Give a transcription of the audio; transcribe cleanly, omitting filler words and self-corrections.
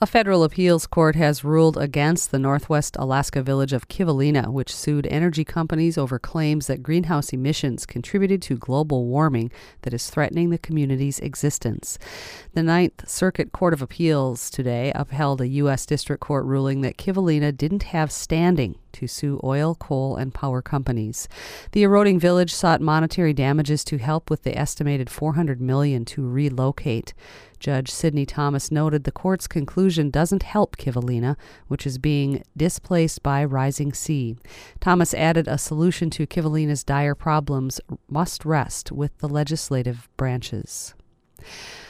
A federal appeals court has ruled against the Northwest Alaska village of Kivalina, which sued energy companies over claims that greenhouse emissions contributed to global warming that is threatening the community's existence. The Ninth Circuit Court of Appeals today upheld a U.S. District Court ruling that Kivalina didn't have standing to sue oil, coal, and power companies. The eroding village sought monetary damages to help with the estimated $400 million to relocate. Judge Sidney Thomas noted the court's conclusion doesn't help Kivalina, which is being displaced by rising sea. Thomas added a solution to Kivalina's dire problems must rest with the legislative branches.